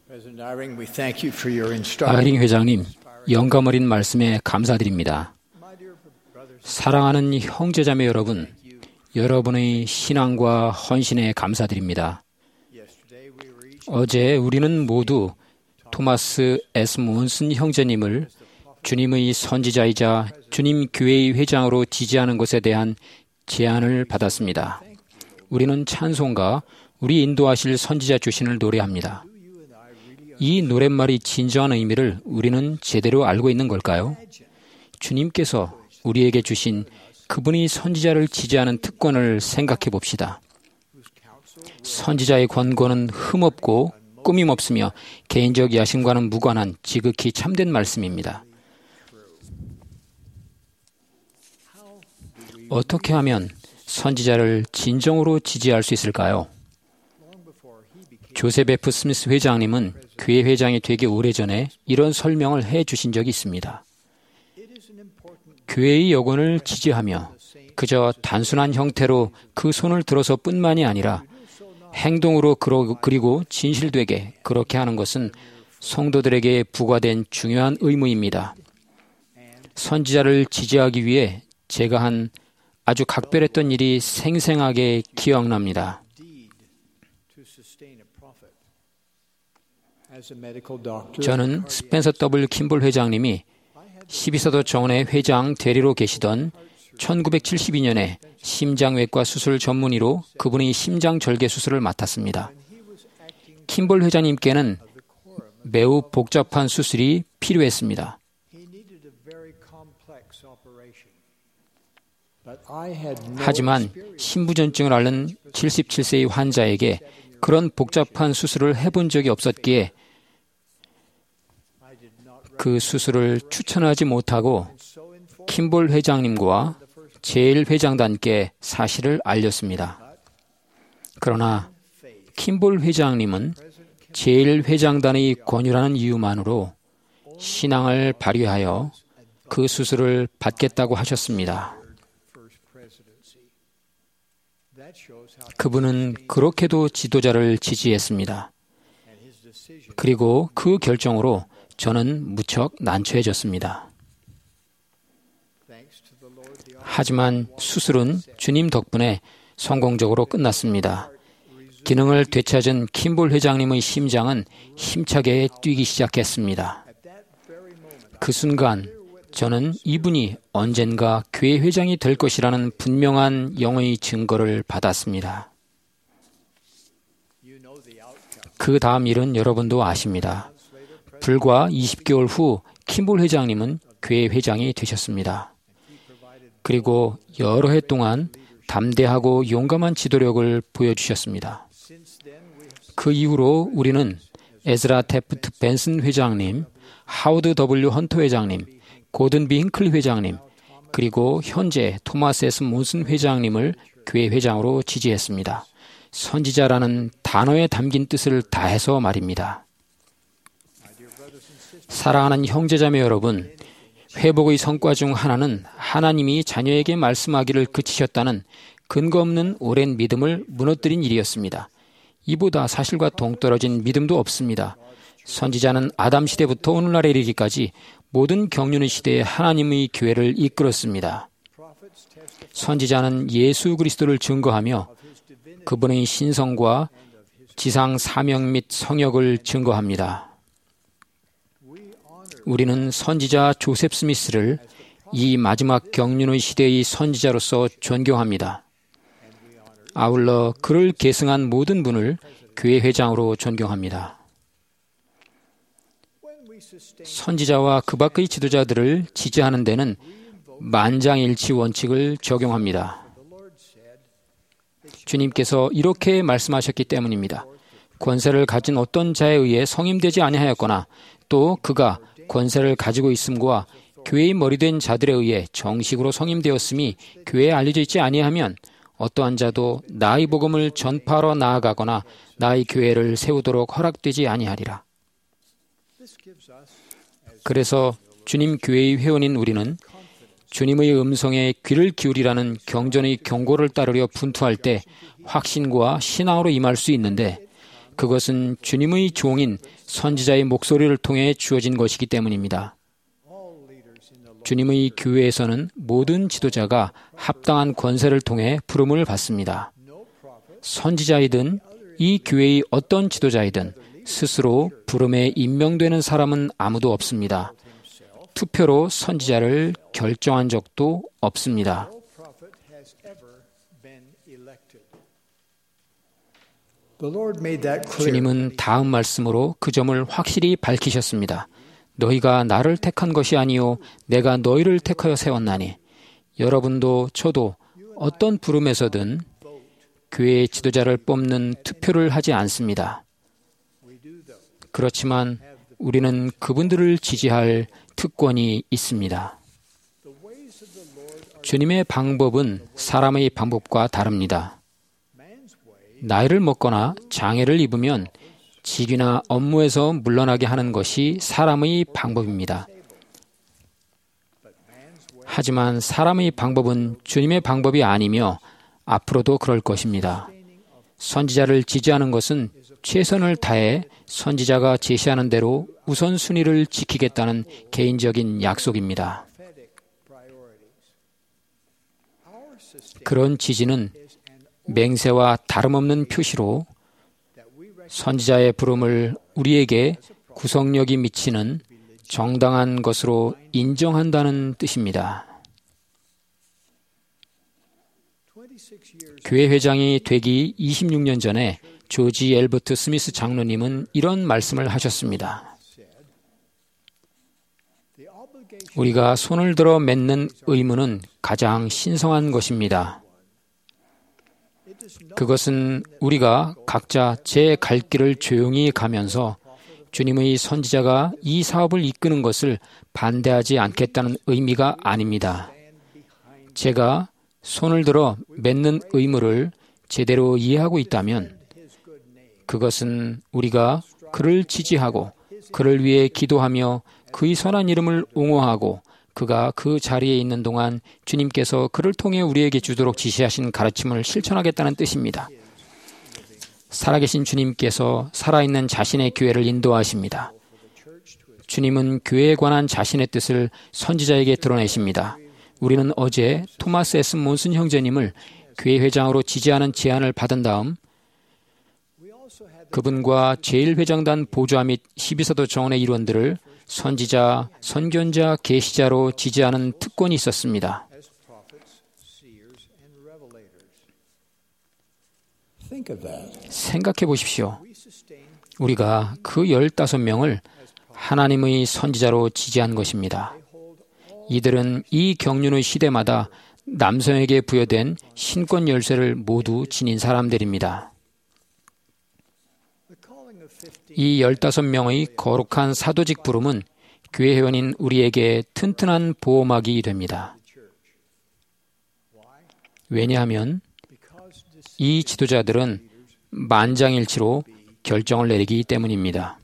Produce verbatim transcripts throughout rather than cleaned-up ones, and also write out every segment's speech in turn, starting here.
아이링 회장님, 영감 어린 말씀에 감사드립니다. 사랑하는 형제자매 여러분, 여러분의 신앙과 헌신에 감사드립니다. 어제 우리는 모두 토마스 에스 몬슨 형제님을 주님의 선지자이자 주님 교회의 회장으로 지지하는 것에 대한 제안을 받았습니다. 우리는 찬송가 우리 인도하실 선지자 주신을 노래합니다. 이 노랫말이 진정한 의미를 우리는 제대로 알고 있는 걸까요? 주님께서 우리에게 주신 그분이 선지자를 지지하는 특권을 생각해 봅시다. 선지자의 권고는 흠없고 꾸밈없으며 개인적 야심과는 무관한 지극히 참된 말씀입니다. 어떻게 하면 선지자를 진정으로 지지할 수 있을까요? 조셉 에프 스미스 회장님은 교회 회장이 되기 오래전에 이런 설명을 해 주신 적이 있습니다. 교회의 여건을 지지하며 그저 단순한 형태로 그 손을 들어서 뿐만이 아니라 행동으로 그리고 진실되게 그렇게 하는 것은 성도들에게 부과된 중요한 의무입니다. 선지자를 지지하기 위해 제가 한 아주 각별했던 일이 생생하게 기억납니다. 저는 스펜서 더블유 킴볼 회장님이 십이사도 정원의 회장 대리로 계시던 천구백칠십이 년에 심장외과 수술 전문의로 그분의 심장절개 수술을 맡았습니다. 킴볼 회장님께는 매우 복잡한 수술이 필요했습니다. 하지만 신부전증을 앓는 칠십칠 세의 환자에게 그런 복잡한 수술을 해본 적이 없었기에 그 수술을 추천하지 못하고 킴볼 회장님과 제일 회장단께 사실을 알렸습니다. 그러나 킴볼 회장님은 제일 회장단의 권유라는 이유만으로 신앙을 발휘하여 그 수술을 받겠다고 하셨습니다. 그분은 그렇게도 지도자를 지지했습니다. 그리고 그 결정으로 저는 무척 난처해졌습니다. 하지만 수술은 주님 덕분에 성공적으로 끝났습니다. 기능을 되찾은 킴볼 회장님의 심장은 힘차게 뛰기 시작했습니다. 그 순간 저는 이분이 언젠가 교회 회장이 될 것이라는 분명한 영의 증거를 받았습니다. 그 다음 일은 여러분도 아십니다. 불과 이십 개월 후 킴볼 회장님은 교회 회장이 되셨습니다. 그리고 여러 해 동안 담대하고 용감한 지도력을 보여주셨습니다. 그 이후로 우리는 에즈라 테프트 벤슨 회장님, 하워드 더블유 헌터 회장님, 고든 비 힌클리 회장님, 그리고 현재 토마스 에스 몬슨 회장님을 교회 회장으로 지지했습니다. 선지자라는 단어에 담긴 뜻을 다해서 말입니다. 사랑하는 형제자매 여러분, 회복의 성과 중 하나는 하나님이 자녀에게 말씀하기를 그치셨다는 근거 없는 오랜 믿음을 무너뜨린 일이었습니다. 이보다 사실과 동떨어진 믿음도 없습니다. 선지자는 아담 시대부터 오늘날에 이르기까지 모든 경륜의 시대에 하나님의 교회를 이끌었습니다. 선지자는 예수 그리스도를 증거하며 그분의 신성과 지상 사명 및 성역을 증거합니다. 우리는 선지자 조셉 스미스를 이 마지막 경륜의 시대의 선지자로서 존경합니다. 아울러 그를 계승한 모든 분을 교회 회장으로 존경합니다. 선지자와 그 밖의 지도자들을 지지하는 데는 만장일치 원칙을 적용합니다. 주님께서 이렇게 말씀하셨기 때문입니다. 권세를 가진 어떤 자에 의해 성임되지 아니하였거나 또 그가 권세를 가지고 있음과 교회의 머리된 자들에 의해 정식으로 성임되었음이 교회에 알려져 있지 아니하면 어떠한 자도 나의 복음을 전파하러 나아가거나 나의 교회를 세우도록 허락되지 아니하리라. 그래서 주님 교회의 회원인 우리는 주님의 음성에 귀를 기울이라는 경전의 경고를 따르려 분투할 때 확신과 신앙으로 임할 수 있는데, 그것은 주님의 종인 선지자의 목소리를 통해 주어진 것이기 때문입니다. 주님의 교회에서는 모든 지도자가 합당한 권세를 통해 부름을 받습니다. 선지자이든 이 교회의 어떤 지도자이든 스스로 부름에 임명되는 사람은 아무도 없습니다. 투표로 선지자를 결정한 적도 없습니다. 주님은 다음 말씀으로 그 점을 확실히 밝히셨습니다. 너희가 나를 택한 것이 아니요 내가 너희를 택하여 세웠나니. 여러분도 저도 어떤 부름에서든 교회의 지도자를 뽑는 투표를 하지 않습니다. 그렇지만 우리는 그분들을 지지할 특권이 있습니다. 주님의 방법은 사람의 방법과 다릅니다. 나이를 먹거나 장애를 입으면 직위나 업무에서 물러나게 하는 것이 사람의 방법입니다. 하지만 사람의 방법은 주님의 방법이 아니며 앞으로도 그럴 것입니다. 선지자를 지지하는 것은 최선을 다해 선지자가 제시하는 대로 우선순위를 지키겠다는 개인적인 약속입니다. 그런 지지는 맹세와 다름없는 표시로 선지자의 부름을 우리에게 구속력이 미치는 정당한 것으로 인정한다는 뜻입니다. 교회 회장이 되기 이십육 년 전에 조지 엘버트 스미스 장로님은 이런 말씀을 하셨습니다. 우리가 손을 들어 맺는 의무는 가장 신성한 것입니다. 그것은 우리가 각자 제 갈 길을 조용히 가면서 주님의 선지자가 이 사업을 이끄는 것을 반대하지 않겠다는 의미가 아닙니다. 제가 손을 들어 맺는 의무를 제대로 이해하고 있다면 그것은 우리가 그를 지지하고 그를 위해 기도하며 그의 선한 이름을 옹호하고 그가 그 자리에 있는 동안 주님께서 그를 통해 우리에게 주도록 지시하신 가르침을 실천하겠다는 뜻입니다. 살아계신 주님께서 살아있는 자신의 교회를 인도하십니다. 주님은 교회에 관한 자신의 뜻을 선지자에게 드러내십니다. 우리는 어제 토마스 에스 몬슨 형제님을 교회 회장으로 지지하는 제안을 받은 다음 그분과 제일회장단 보좌 및 십이사도 정원의 일원들을 선지자, 선견자, 계시자로 지지하는 특권이 있었습니다. 생각해 보십시오. 우리가 그 열다섯 명을 하나님의 선지자로 지지한 것입니다. 이들은 이 경륜의 시대마다 남성에게 부여된 신권 열쇠를 모두 지닌 사람들입니다. 이 열다섯 명의 거룩한 사도직 부름은 교회 회원인 우리에게 튼튼한 보호막이 됩니다. 왜냐하면 이 지도자들은 만장일치로 결정을 내리기 때문입니다.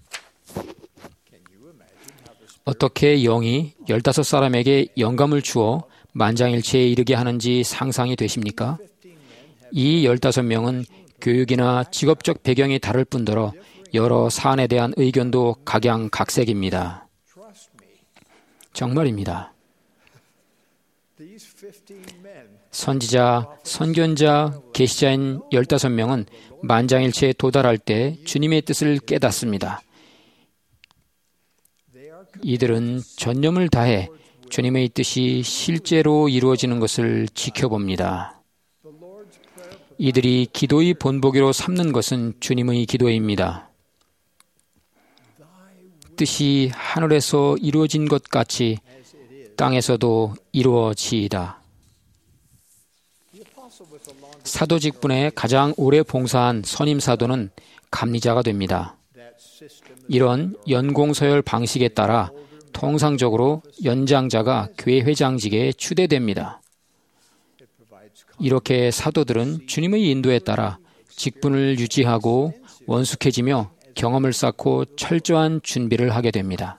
어떻게 영이 열다섯 사람에게 영감을 주어 만장일치에 이르게 하는지 상상이 되십니까? 이 열다섯 명은 교육이나 직업적 배경이 다를 뿐더러 여러 사안에 대한 의견도 각양각색입니다. 정말입니다. 선지자, 선견자, 계시자인 열다섯 명은 만장일치에 도달할 때 주님의 뜻을 깨닫습니다. 이들은 전념을 다해 주님의 뜻이 실제로 이루어지는 것을 지켜봅니다. 이들이 기도의 본보기로 삼는 것은 주님의 기도입니다. 뜻이 하늘에서 이루어진 것 같이 땅에서도 이루어지이다. 사도직분에 가장 오래 봉사한 선임 사도는 감리자가 됩니다. 이런 연공서열 방식에 따라 통상적으로 연장자가 교회 회장직에 추대됩니다. 이렇게 사도들은 주님의 인도에 따라 직분을 유지하고 원숙해지며 경험을 쌓고 철저한 준비를 하게 됩니다.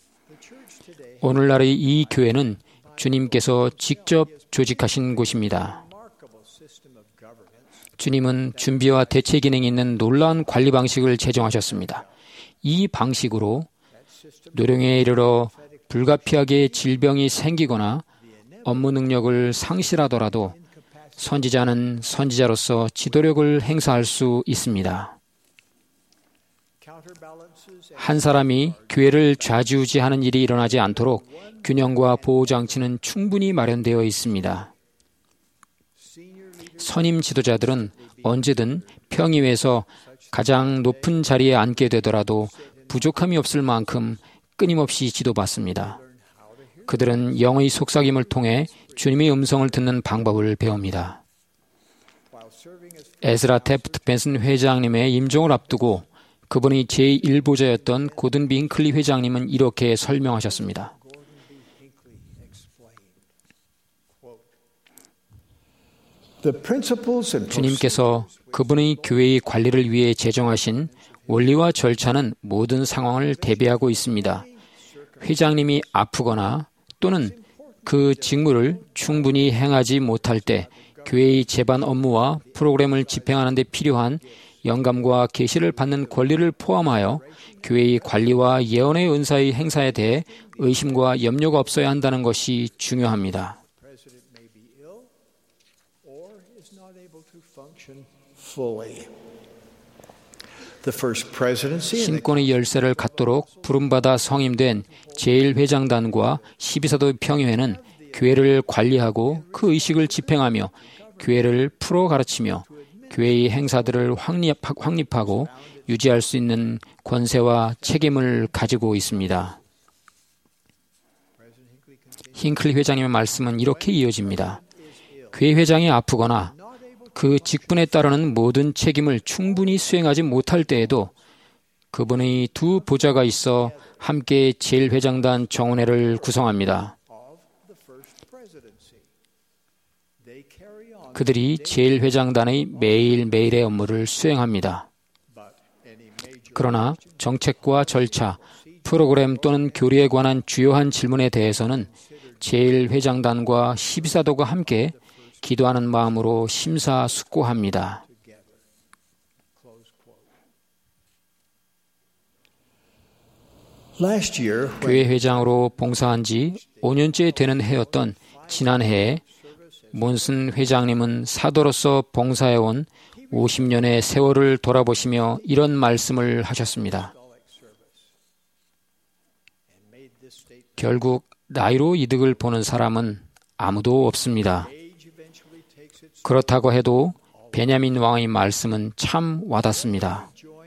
오늘날의 이 교회는 주님께서 직접 조직하신 곳입니다. 주님은 준비와 대체 기능이 있는 놀라운 관리 방식을 제정하셨습니다. 이 방식으로 노령에 이르러 불가피하게 질병이 생기거나 업무 능력을 상실하더라도 선지자는 선지자로서 지도력을 행사할 수 있습니다. 한 사람이 교회를 좌지우지하는 일이 일어나지 않도록 균형과 보호장치는 충분히 마련되어 있습니다. 선임 지도자들은 언제든 평의회에서 가장 높은 자리에 앉게 되더라도 부족함이 없을 만큼 끊임없이 지도받습니다. 그들은 영의 속삭임을 통해 주님의 음성을 듣는 방법을 배웁니다. 에즈라 태프트 벤슨 회장님의 임종을 앞두고 그분이 제일 보자였던 고든 비 힌클리 회장님은 이렇게 설명하셨습니다. 주님께서 그분의 교회의 관리를 위해 제정하신 원리와 절차는 모든 상황을 대비하고 있습니다. 회장님이 아프거나 또는 그 직무를 충분히 행하지 못할 때 교회의 제반 업무와 프로그램을 집행하는 데 필요한 영감과 계시를 받는 권리를 포함하여 교회의 관리와 예언의 은사의 행사에 대해 의심과 염려가 없어야 한다는 것이 중요합니다. 신권의 열쇠를 갖도록 부름받아 성임된 제일 회장단과 십이사도 평의회는 교회를 관리하고 그 의식을 집행하며 교회를 풀어 가르치며 교회의 행사들을 확립, 확립하고 유지할 수 있는 권세와 책임을 가지고 있습니다. 힌클리 회장님의 말씀은 이렇게 이어집니다. 교회 회장이 아프거나 그 직분에 따르는 모든 책임을 충분히 수행하지 못할 때에도 그분의 두 보좌가 있어 함께 제일 회장단 정원회를 구성합니다. 그들이 제일 회장단의 매일매일의 업무를 수행합니다. 그러나 정책과 절차, 프로그램 또는 교리에 관한 주요한 질문에 대해서는 제일 회장단과 십이사도가 함께 기도하는 마음으로 심사숙고합니다. 교회 회장으로 봉사한 지 오 년째 되는 해였던 지난해에 몬슨 회장님은 사도로서 봉사해온 오십 년의 세월을 돌아보시며 이런 말씀을 하셨습니다. 결국 나이로 이득을 보는 사람은 아무도 없습니다. 그렇다고 해도 베냐민 왕의 말씀은 참 와닿습니다.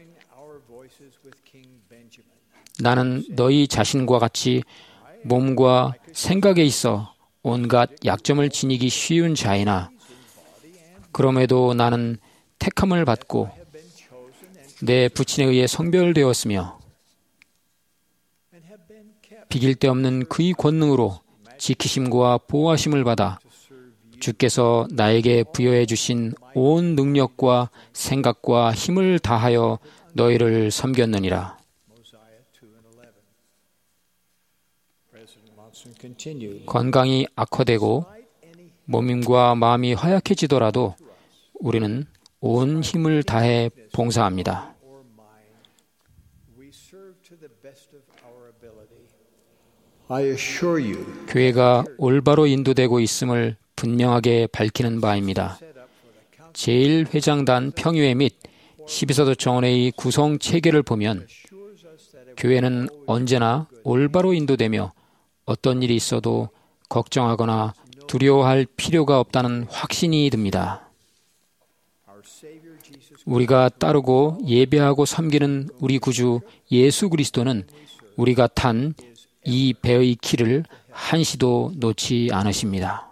나는 너희 자신과 같이 몸과 생각에 있어 온갖 약점을 지니기 쉬운 자이나 그럼에도 나는 택함을 받고 내 부친에 의해 성별되었으며 비길 데 없는 그의 권능으로 지키심과 보호하심을 받아 주께서 나에게 부여해 주신 온 능력과 생각과 힘을 다하여 너희를 섬겼느니라. 건강이 악화되고 몸과 마음이 허약해지더라도 우리는 온 힘을 다해 봉사합니다. 교회가 올바로 인도되고 있음을 분명하게 밝히는 바입니다. 제일 회장단 평의회 및 십이사도 정원회의 구성 체계를 보면 교회는 언제나 올바로 인도되며 어떤 일이 있어도 걱정하거나 두려워할 필요가 없다는 확신이 듭니다. 우리가 따르고 예배하고 섬기는 우리 구주 예수 그리스도는 우리가 탄 이 배의 키를 한시도 놓지 않으십니다.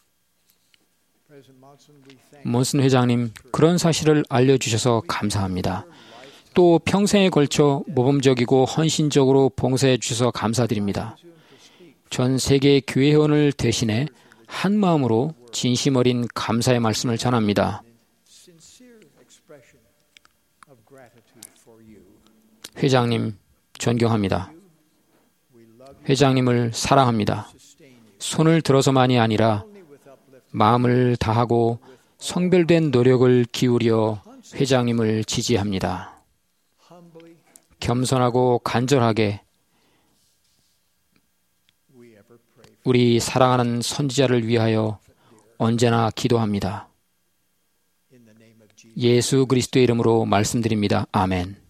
몬슨 회장님, 그런 사실을 알려주셔서 감사합니다. 또 평생에 걸쳐 모범적이고 헌신적으로 봉사해 주셔서 감사드립니다. 전 세계 교회 회원을 대신해 한 마음으로 진심 어린 감사의 말씀을 전합니다. 회장님, 존경합니다. 회장님을 사랑합니다. 손을 들어서만이 아니라 마음을 다하고 성별된 노력을 기울여 회장님을 지지합니다. 겸손하고 간절하게 우리 사랑하는 선지자를 위하여 언제나 기도합니다. 예수 그리스도의 이름으로 말씀드립니다. 아멘.